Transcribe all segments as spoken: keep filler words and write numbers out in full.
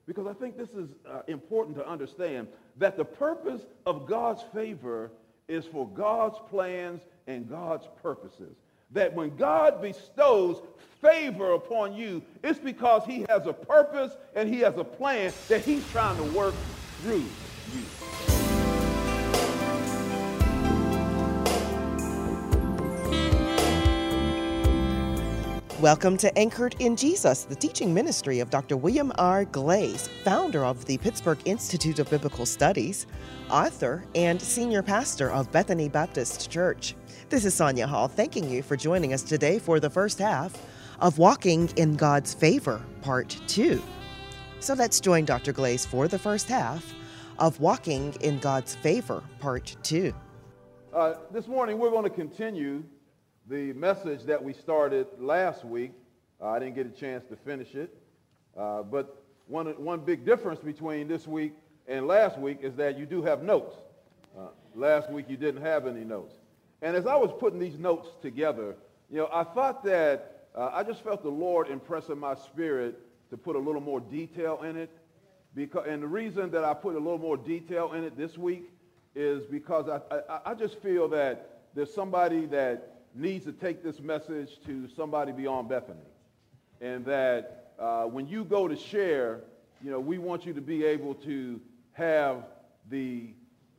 because I think this is uh, important to understand that the purpose of God's favor is for God's plans and God's purposes. That when God bestows favor upon you, it's because he has a purpose and he has a plan that he's trying to work through you. Welcome to Anchored in Jesus, the teaching ministry of Doctor William R. Glaze, founder of the Pittsburgh Institute of Biblical Studies, author, and senior pastor of Bethany Baptist Church. This is Sonia Hall thanking you for joining us today for the first half of Walking in God's Favor, Part two. So let's join Doctor Glaze for the first half of Walking in God's Favor, Part two. Uh, this morning we're going to continue the message that we started last week. uh, I didn't get a chance to finish it, uh, but one one big difference between this week and last week is that you do have notes. Uh, last week you didn't have any notes, and as I was putting these notes together, you know, I thought that uh, I just felt the Lord impress in my spirit to put a little more detail in it, because and the reason that I put a little more detail in it this week is because I I, I just feel that there's somebody that needs to take this message to somebody beyond Bethany. And that uh, when you go to share, you know, we want you to be able to have the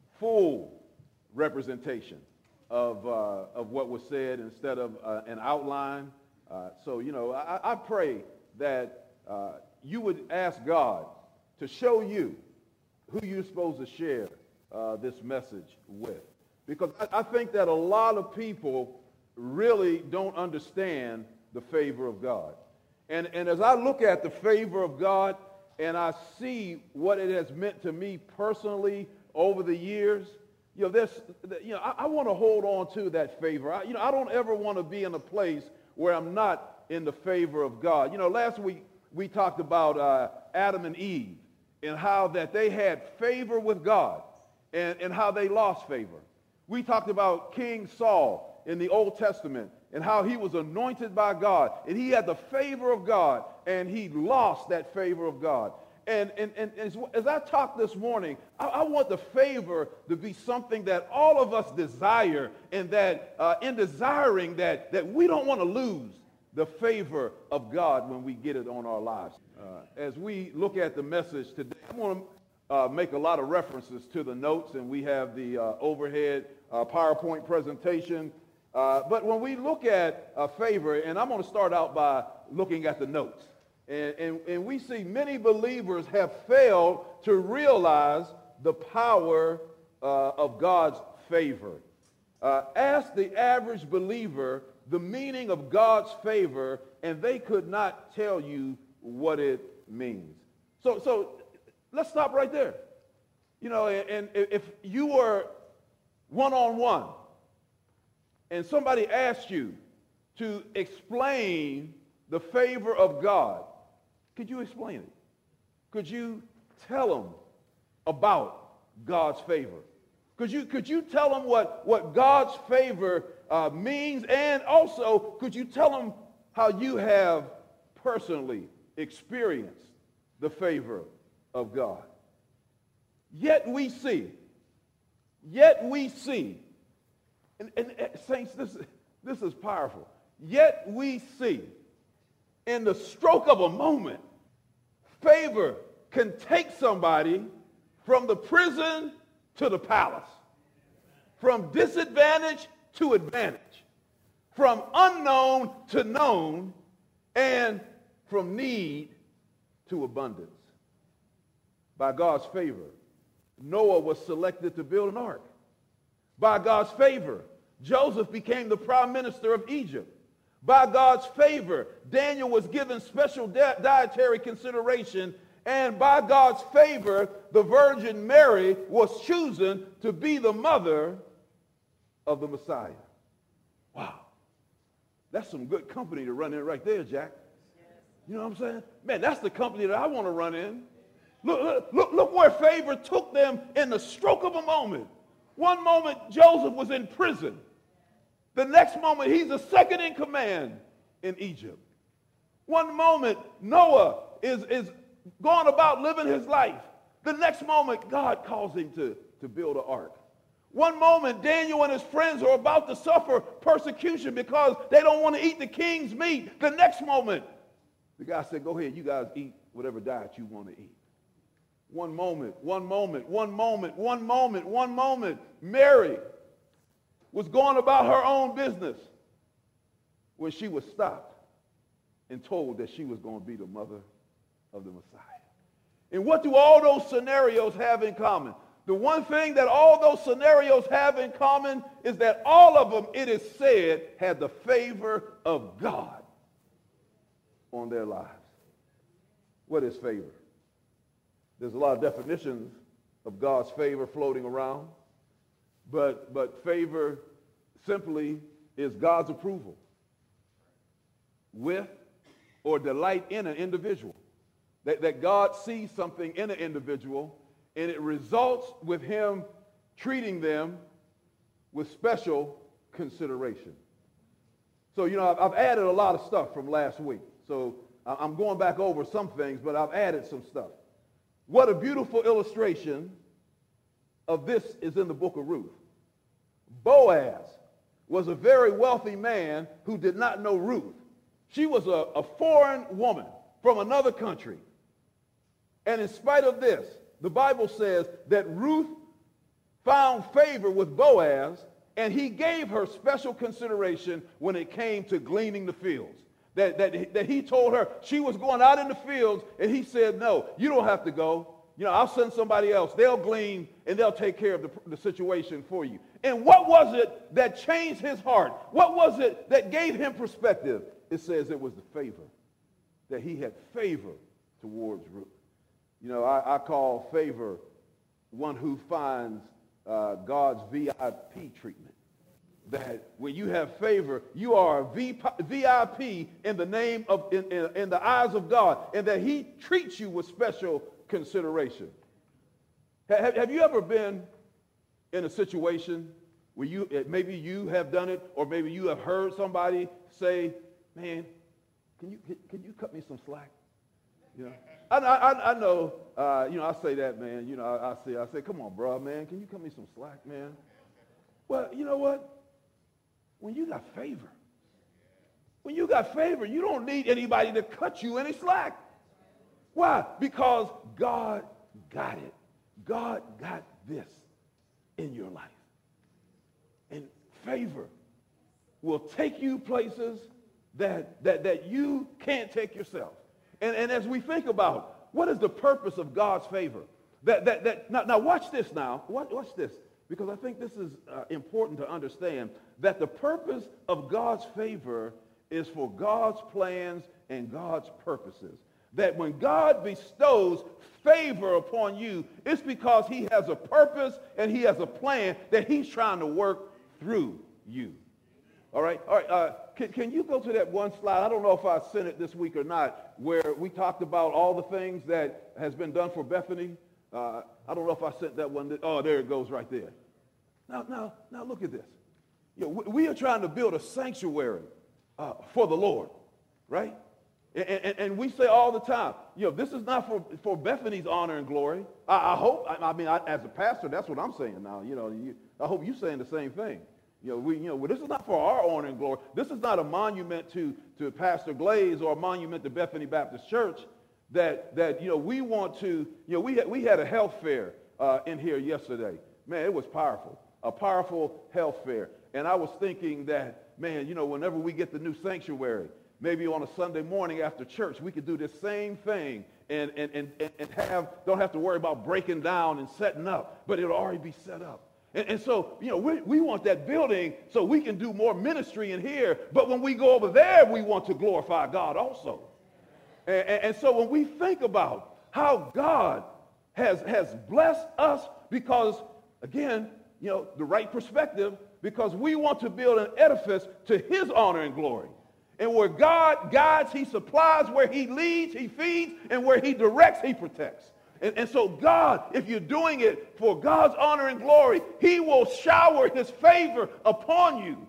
full representation of, uh, of what was said instead of uh, an outline. Uh, so, you know, I, I pray that uh, you would ask God to show you who you're supposed to share uh, this message with. Because I, I think that a lot of people really don't understand the favor of God. And, and as I look at the favor of God and I see what it has meant to me personally over the years, you know, this, you know, I, I want to hold on to that favor. I, you know, I don't ever want to be in a place where I'm not in the favor of God. You know, last week we talked about uh, Adam and Eve and how that they had favor with God and, and how they lost favor. We talked about King Saul in the Old Testament and how he was anointed by God and he had the favor of God and he lost that favor of God. And, and, and as, as I talk this morning, I, I want the favor to be something that all of us desire, and that uh, in desiring that, that we don't want to lose the favor of God when we get it on our lives. Uh, as we look at the message today, I want to uh, make a lot of references to the notes, and we have the uh, overhead uh, PowerPoint presentation. Uh, but when we look at uh, favor, and I'm going to start out by looking at the notes, and, and, and we see many believers have failed to realize the power uh, of God's favor. Uh, ask the average believer the meaning of God's favor, and they could not tell you what it means. So, so let's stop right there. You know, and, and if you were one-on-one, and somebody asked you to explain the favor of God, could you explain it? Could you tell them about God's favor? Could you, could you tell them what, what God's favor uh, means? And also, could you tell them how you have personally experienced the favor of God? Yet we see, yet we see, And, and, and saints, this, this is powerful. Yet we see, in the stroke of a moment, favor can take somebody from the prison to the palace, from disadvantage to advantage, from unknown to known, and from need to abundance. By God's favor, Noah was selected to build an ark. By God's favor, Joseph became the prime minister of Egypt. By God's favor, Daniel was given special di- dietary consideration. And by God's favor, the Virgin Mary was chosen to be the mother of the Messiah. Wow. That's some good company to run in right there, Jack. You know what I'm saying? Man, that's the company that I want to run in. Look, look, look where favor took them in the stroke of a moment. One moment, Joseph was in prison. The next moment, he's the second in command in Egypt. One moment, Noah is, is going about living his life. The next moment, God calls him to, to build an ark. One moment, Daniel and his friends are about to suffer persecution because they don't want to eat the king's meat. The next moment, the guy said, go ahead, you guys eat whatever diet you want to eat. One moment, one moment, one moment, one moment, one moment. Mary was going about her own business when she was stopped and told that she was going to be the mother of the Messiah. And what do all those scenarios have in common? The one thing that all those scenarios have in common is that all of them, it is said, had the favor of God on their lives. What is favor? There's a lot of definitions of God's favor floating around, but, but favor simply is God's approval with or delight in an individual. That, that God sees something in an individual and it results with him treating them with special consideration. So, you know, I've, I've added a lot of stuff from last week. So I'm going back over some things, but I've added some stuff. What a beautiful illustration of this is in the book of Ruth. Boaz was a very wealthy man who did not know Ruth. She was a, a foreign woman from another country. And in spite of this, the Bible says that Ruth found favor with Boaz, and he gave her special consideration when it came to gleaning the fields. That, that, that he told her she was going out in the fields, and he said, no, you don't have to go. You know, I'll send somebody else. They'll glean, and they'll take care of the, the situation for you. And what was it that changed his heart? What was it that gave him perspective? It says it was the favor, that he had favor towards Ruth. You know, I, I call favor one who finds uh, God's V I P treatment. That when you have favor, you are a V I P in the name of, in, in, in the eyes of God, and that he treats you with special consideration. Have, have you ever been in a situation where you, maybe you have done it, or maybe you have heard somebody say, man, can you, can, can you cut me some slack? You know, I, I, I know, uh, you know, I say that, man. You know, I, I say, I say, come on, bro, man, can you cut me some slack, man? Well, you know what? When you got favor, when you got favor, you don't need anybody to cut you any slack. Why? Because God got it. God got this in your life. And favor will take you places that, that, that you can't take yourself. And, and as we think about what is the purpose of God's favor, that, that, that, now, now watch this now, watch, watch this, because I think this is uh, important to understand, that the purpose of God's favor is for God's plans and God's purposes. That when God bestows favor upon you, it's because he has a purpose and he has a plan that he's trying to work through you. All right, all right. Uh, can, can you go to that one slide? I don't know if I sent it this week or not, where we talked about all the things that has been done for Bethany. Uh, I don't know if I sent that one. Oh, there it goes right there. Now, now, now look at this. You know, we, we are trying to build a sanctuary uh, for the Lord, right? And, and, and we say all the time, you know, this is not for, for Bethany's honor and glory. I, I hope, I, I mean, I, as a pastor, that's what I'm saying now. You know, you, I hope you're saying the same thing. You know, we, you know, well, this is not for our honor and glory. This is not a monument to, to Pastor Glaze or a monument to Bethany Baptist Church. That, that you know, we want to, you know, we had, we had a health fair uh, in here yesterday. Man, it was powerful, a powerful health fair. And I was thinking that, man, you know, whenever we get the new sanctuary, maybe on a Sunday morning after church, we could do this same thing and, and, and, and have, don't have to worry about breaking down and setting up, but it'll already be set up. And, and so, you know, we, we want that building so we can do more ministry in here, but when we go over there, we want to glorify God also. And, and, and so when we think about how God has, has blessed us because, again, you know, the right perspective, because we want to build an edifice to his honor and glory. And where God guides, he supplies. Where he leads, he feeds. And where he directs, he protects. And, and so God, if you're doing it for God's honor and glory, he will shower his favor upon you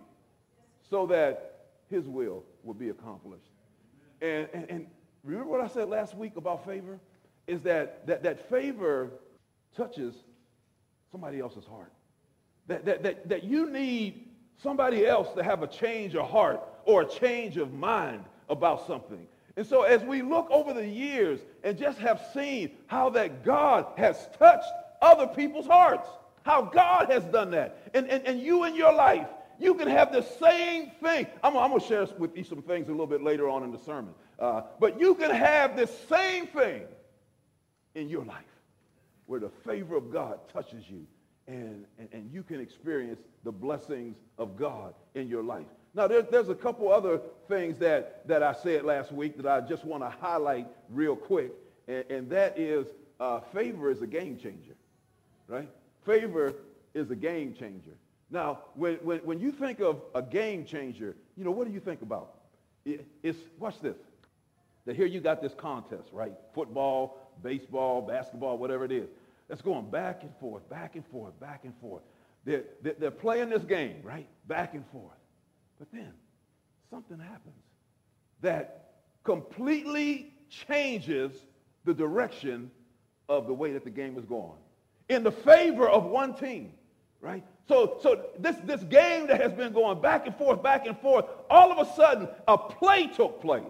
so that his will will be accomplished. And, and, and remember what I said last week about favor? is that that, that favor touches somebody else's heart. That, that, that, that you need somebody else to have a change of heart or a change of mind about something. And so as we look over the years and just have seen how that God has touched other people's hearts, how God has done that. And, and, and you in your life, you can have the same thing. I'm, I'm going to share with you some things a little bit later on in the sermon. Uh, but you can have this same thing in your life where the favor of God touches you and, and, and you can experience the blessings of God in your life. Now, there, there's a couple other things that, that I said last week that I just want to highlight real quick, and, and that is uh, favor is a game changer, right? Favor is a game changer. Now, when, when, when you think of a game changer, you know, what do you think about? It, it's, watch this. That here you got this contest, right? Football, baseball, basketball, whatever it is. That's going back and forth, back and forth, back and forth. They're, they're, they're playing this game, right? Back and forth. But then something happens that completely changes the direction of the way that the game is going in the favor of one team, right? So, so this, this game that has been going back and forth, back and forth, all of a sudden a play took place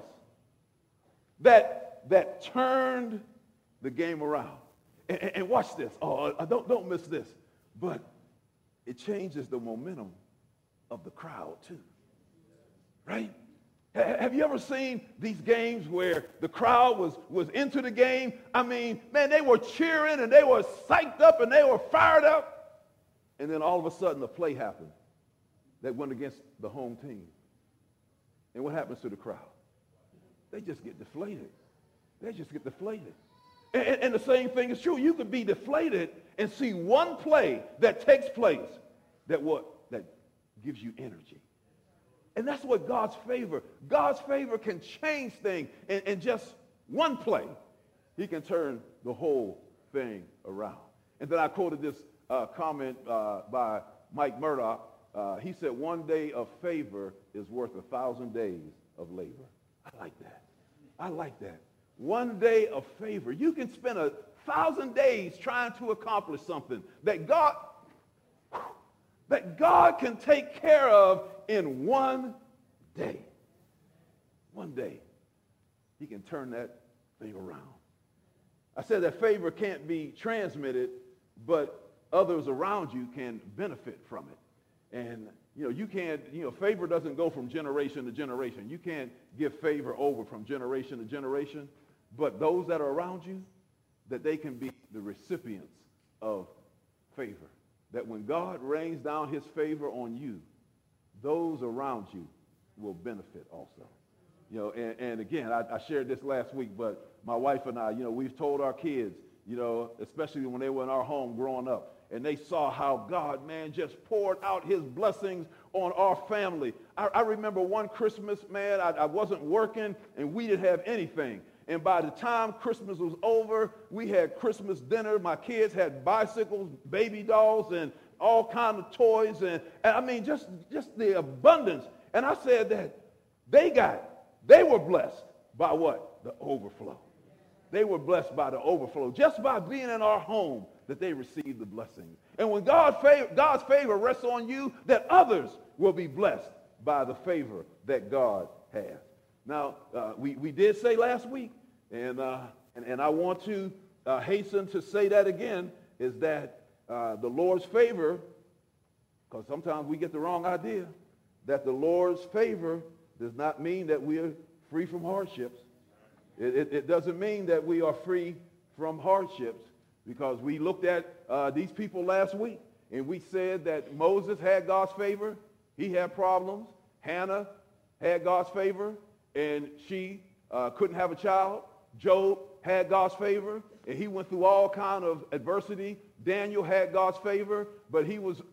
that, that turned the game around. And, and, and watch this. Oh, don't, don't miss this. But it changes the momentum of the crowd too. Right? Have you ever seen these games where the crowd was, was into the game? I mean, man, they were cheering and they were psyched up and they were fired up. And then all of a sudden a play happened that went against the home team. And what happens to the crowd? They just get deflated. They just get deflated. And, and, and the same thing is true. You could be deflated and see one play that takes place that what? That gives you energy. And that's what God's favor, God's favor can change things in, in just one play. He can turn the whole thing around. And then I quoted this uh, comment uh, by Mike Murdoch. Uh, he said, one day of favor is worth a thousand days of labor. I like that. I like that. One day of favor. You can spend a thousand days trying to accomplish something that God, that God can take care of in one day. One day, he can turn that thing around. I said that favor can't be transmitted, but others around you can benefit from it. And, you know, you can't, you know, favor doesn't go from generation to generation. You can't give favor over from generation to generation, but those that are around you, that they can be the recipients of favor. That when God rains down his favor on you, those around you will benefit also. You know, and, and again, I, I shared this last week, but my wife and I, you know, we've told our kids, you know, especially when they were in our home growing up, and they saw how God, man, just poured out his blessings on our family. I, I remember one Christmas, man, I, I wasn't working, and we didn't have anything. And by the time Christmas was over, we had Christmas dinner. My kids had bicycles, baby dolls, and all kinds of toys. And, and I mean, just, just the abundance. And I said that they got, they were blessed by what? The overflow. They were blessed by the overflow. Just by being in our home, that they received the blessings. And when God favor, God's favor rests on you, that others will be blessed by the favor that God has. Now, uh, we, we did say last week, and, uh, and, and I want to uh, hasten to say that again, is that uh, the Lord's favor, because sometimes we get the wrong idea, that the Lord's favor does not mean that we are free from hardships. It, it, it doesn't mean that we are free from hardships, because we looked at uh, these people last week, and we said that Moses had God's favor. He had problems. Hannah had God's favor, and she uh, couldn't have a child. Job had God's favor, and he went through all kind of adversity. Daniel had God's favor, but he was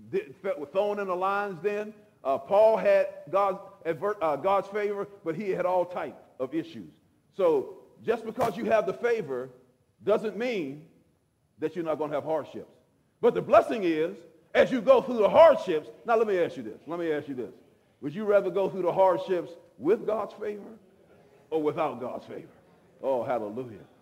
thrown in the lion's den. Uh, Paul had God's, uh, God's favor, but he had all type of issues. So just because you have the favor doesn't mean that you're not going to have hardships. But the blessing is, as you go through the hardships, now let me ask you this. Let me ask you this. Would you rather go through the hardships with God's favor or without God's favor? Oh, hallelujah.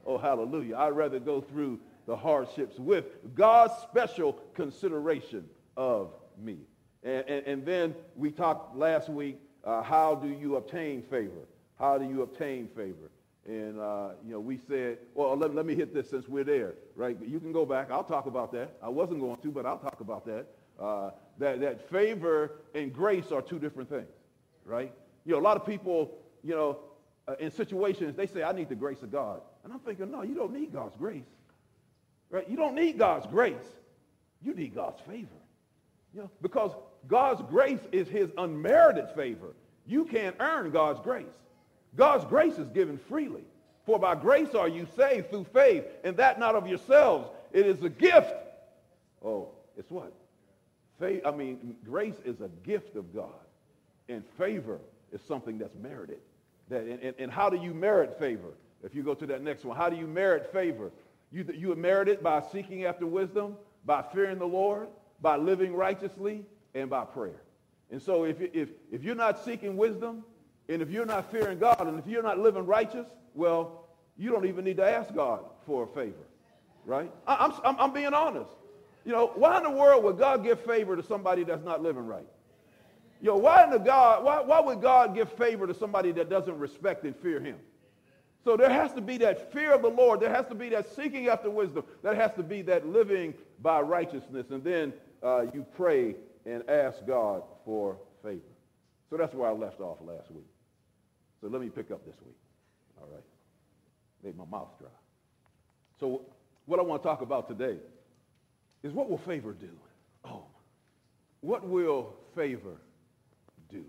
Oh, hallelujah. I'd rather go through the hardships with God's special consideration of me. And, and, and then we talked last week, uh, how do you obtain favor? How do you obtain favor? And, uh, you know, we said, well, let, let me hit this since we're there, right? You can go back. I'll talk about that. I wasn't going to, but I'll talk about that. Uh, that, that favor and grace are two different things, right? You know, a lot of people, you know, uh, in situations, they say, I need the grace of God. And I'm thinking, no, you don't need God's grace, right? You don't need God's grace. You need God's favor, you know, because God's grace is his unmerited favor. You can't earn God's grace. God's grace is given freely. For by grace are you saved through faith, and that not of yourselves. It is a gift. Oh, it's what? Faith, I mean, grace is a gift of God, and favor is something that's merited. That, and, and, and how do you merit favor? If you go to that next one, how do you merit favor? You, you merit it by seeking after wisdom, by fearing the Lord, by living righteously, and by prayer. And so if, if, if you're not seeking wisdom, and if you're not fearing God, and if you're not living righteous, well, you don't even need to ask God for a favor, right? I, I'm, I'm, I'm being honest. You know, why in the world would God give favor to somebody that's not living right? You know, why in the God, why, why would God give favor to somebody that doesn't respect and fear him? So there has to be that fear of the Lord. There has to be that seeking after wisdom. There has to be that living by righteousness. And then uh, you pray and ask God for favor. So that's where I left off last week. So let me pick up this week. All right. Made my mouth dry. So what I want to talk about today is, what will favor do? Oh, what will favor do?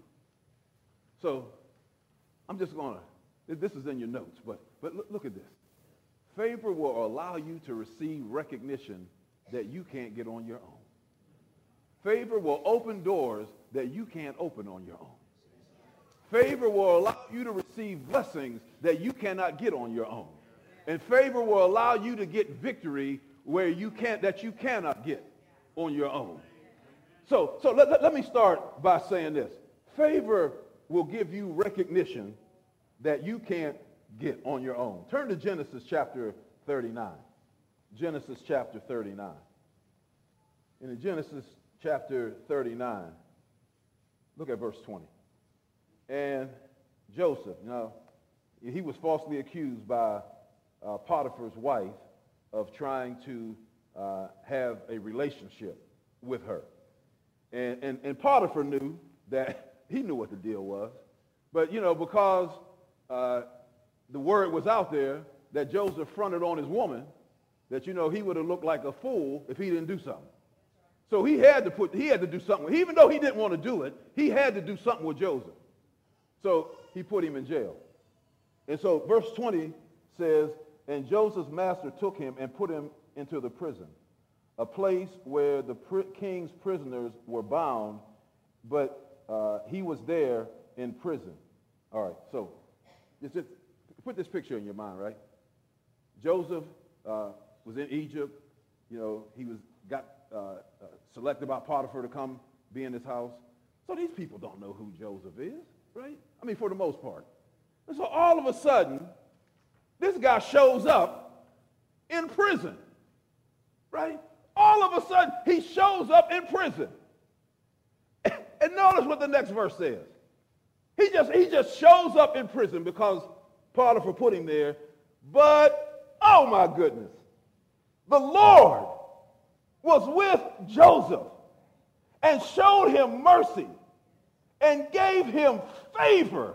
So I'm just going to, this is in your notes, but, but look, look at this. Favor will allow you to receive recognition that you can't get on your own. Favor will open doors that you can't open on your own. Favor will allow you to receive blessings that you cannot get on your own. And favor will allow you to get victory where you can't, that you cannot get on your own. So, so let, let, let me start by saying this. Favor will give you recognition that you can't get on your own. Turn to Genesis chapter thirty-nine. Genesis chapter thirty-nine. In Genesis chapter thirty-nine, look at verse twenty. And Joseph, you know, he was falsely accused by uh, Potiphar's wife of trying to uh, have a relationship with her. And, and, and Potiphar knew that, he knew what the deal was. But, you know, because uh, the word was out there that Joseph fronted on his woman, that, you know, he would have looked like a fool if he didn't do something. So he had to put, he had to do something. Even though he didn't want to do it, he had to do something with Joseph. So he put him in jail. And so verse twenty says, and Joseph's master took him and put him into the prison, a place where the pr- king's prisoners were bound, but uh, he was there in prison. All right, so just, just put this picture in your mind, right? Joseph uh, was in Egypt. You know, he was got uh, uh, selected by Potiphar to come be in his house. So these people don't know who Joseph is, right? I mean, for the most part. And so all of a sudden, this guy shows up in prison, right? All of a sudden, he shows up in prison. And notice what the next verse says. He just, he just shows up in prison because Potiphar put him there. But, oh my goodness, the Lord was with Joseph and showed him mercy and gave him favor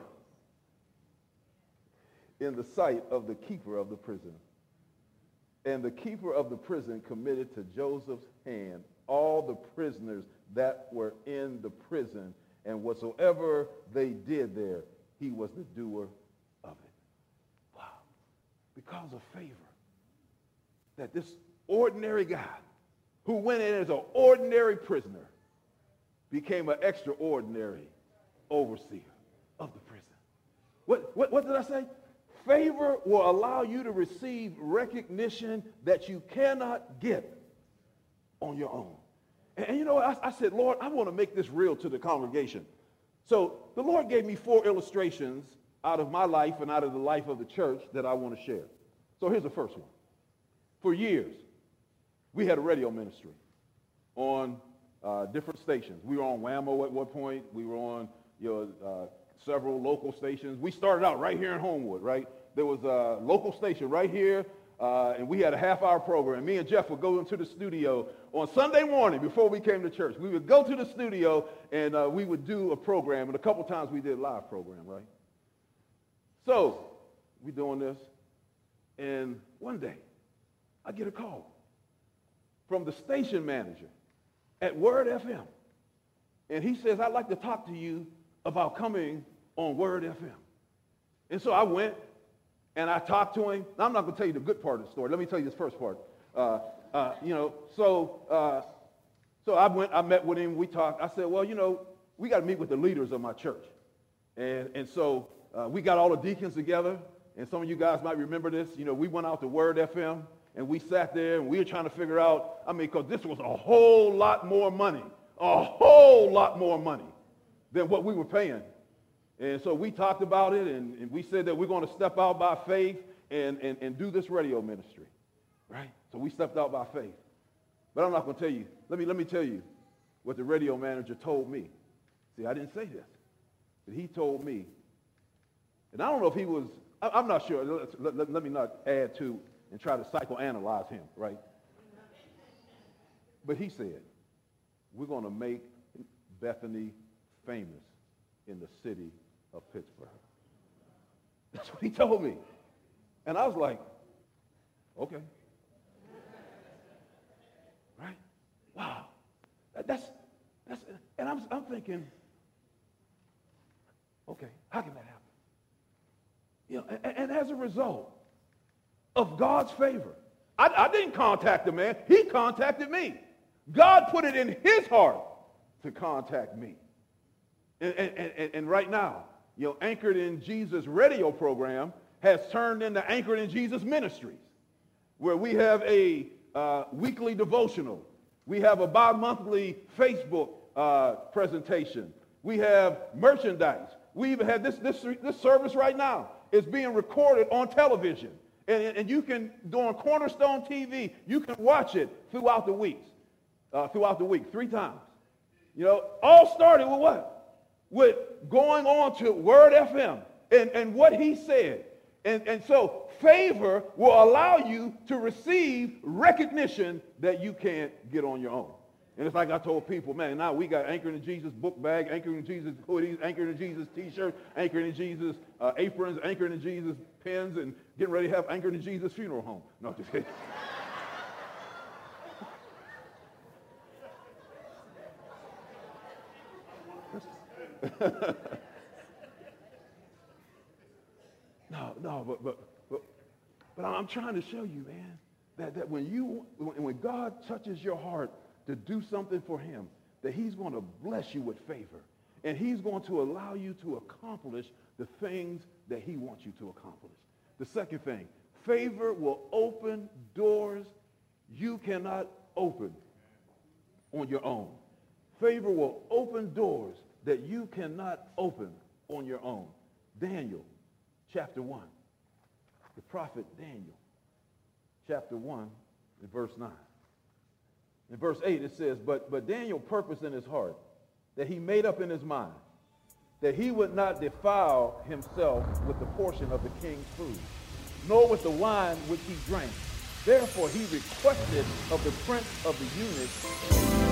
in the sight of the keeper of the prison. And the keeper of the prison committed to Joseph's hand all the prisoners that were in the prison, and whatsoever they did there, he was the doer of it. Wow. Because of favor, that this ordinary guy who went in as an ordinary prisoner became an extraordinary overseer of the prison. What, what, what did I say? Favor will allow you to receive recognition that you cannot get on your own. And, and you know, I, I said, Lord, I want to make this real to the congregation. So the Lord gave me four illustrations out of my life and out of the life of the church that I want to share. So here's the first one. For years, we had a radio ministry on uh, different stations. We were on Whammo at one point. We were on you know, uh, several local stations. We started out right here in Homewood, right? There was a local station right here, uh, and we had a half-hour program. Me and Jeff would go into the studio on Sunday morning before we came to church. We would go to the studio, and uh, we would do a program, and a couple times we did a live program, right? So we doing this, and one day I get a call from the station manager at Word F M, and he says, I'd like to talk to you about coming on Word F M. And so I went, and I talked to him. Now, I'm not going to tell you the good part of the story. Let me tell you this first part. Uh, uh, you know, so uh, so I went, I met with him, we talked. I said, well, you know, we got to meet with the leaders of my church. And, and so uh, we got all the deacons together, and some of you guys might remember this. You know, we went out to Word F M, and we sat there, and we were trying to figure out, I mean, because this was a whole lot more money, a whole lot more money than what we were paying. And so we talked about it, and, and we said that we're going to step out by faith and, and, and do this radio ministry, right? So we stepped out by faith. But I'm not going to tell you. Let me, let me tell you what the radio manager told me. See, I didn't say this, but he told me, and I don't know if he was, I, I'm not sure. Let, let, let me not add to and try to psychoanalyze him, right? But he said, we're going to make Bethany famous in the city of Pittsburgh. That's what he told me. And I was like, okay. Right? Wow. That, that's, that's, and I'm, I'm thinking, okay, how can that happen? You know, and, and as a result of God's favor, I, I didn't contact the man. He contacted me. God put it in his heart to contact me. And, and, and, and right now, you know, Anchored in Jesus radio program has turned into Anchored in Jesus Ministries, where we have a uh, weekly devotional. We have a bi-monthly Facebook uh, presentation. We have merchandise. We even have this, this, this service right now is being recorded on television. And, and you can, on Cornerstone T V, you can watch it throughout the weeks, uh, throughout the week, three times. You know, all started with what? With going on to Word F M and, and what he said. And, and so favor will allow you to receive recognition that you can't get on your own. And it's like I told people, man, now we got Anchored in Jesus book bag, Anchored in Jesus hoodies, Anchored in Jesus t-shirt, Anchored in Jesus uh, aprons, Anchored in Jesus pens, and getting ready to have Anchored in Jesus funeral home. No, just kidding. no, no, but, but but but I'm trying to show you, man, that, that when you when, when God touches your heart to do something for him, that he's going to bless you with favor, and he's going to allow you to accomplish the things that he wants you to accomplish. The second thing, favor will open doors you cannot open on your own. Favor will open doors that you cannot open on your own. Daniel, chapter one. The prophet Daniel, chapter one, and verse nine. In verse eight, it says, but, but Daniel purposed in his heart that he made up in his mind that he would not defile himself with the portion of the king's food, nor with the wine which he drank. Therefore, he requested of the prince of the eunuchs.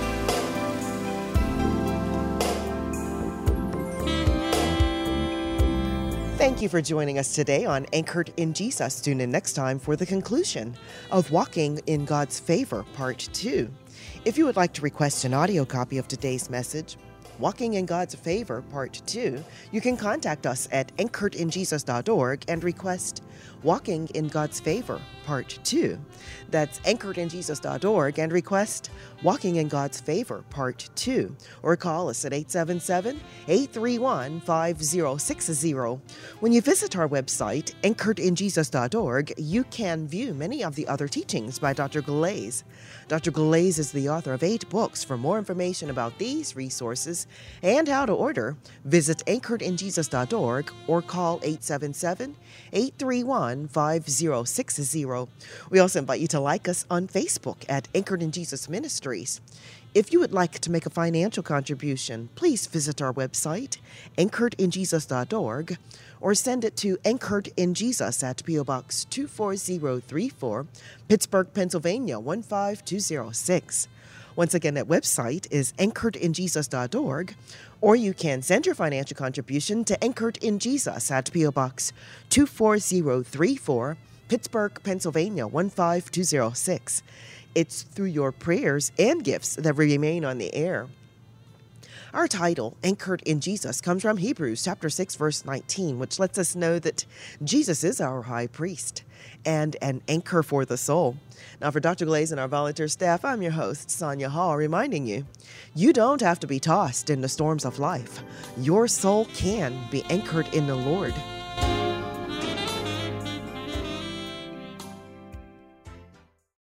Thank you for joining us today on Anchored in Jesus. Tune in next time for the conclusion of Walking in God's Favor, Part two. If you would like to request an audio copy of today's message, Walking in God's Favor, Part two, you can contact us at anchored in jesus dot org and request Walking in God's Favor, Part two. That's anchored in jesus dot org and request Walking in God's Favor, Part two. Or call us at eight seven seven, eight three one, five zero six zero. When you visit our website, anchored in jesus dot org, you can view many of the other teachings by Doctor Glaze. Doctor Glaze is the author of eight books. For more information about these resources, times and how to order, visit anchored in jesus dot org or call eight seven seven, eight three one, five zero six zero. We also invite you to like us on Facebook at Anchored in Jesus Ministries. If you would like to make a financial contribution, please visit our website, anchored in jesus dot org, or send it to Anchored in Jesus at P O Box two four zero three four, Pittsburgh, Pennsylvania one five two zero six. Once again, that website is anchored in jesus dot org, or you can send your financial contribution to Anchored in Jesus at P O Box two four zero three four, Pittsburgh, Pennsylvania one five two zero six. It's through your prayers and gifts that we remain on the air. Our title, Anchored in Jesus, comes from Hebrews chapter six, verse nineteen, which lets us know that Jesus is our high priest and an anchor for the soul. Now, for Doctor Glaze and our volunteer staff, I'm your host, Sonia Hall, reminding you, you don't have to be tossed in the storms of life. Your soul can be anchored in the Lord.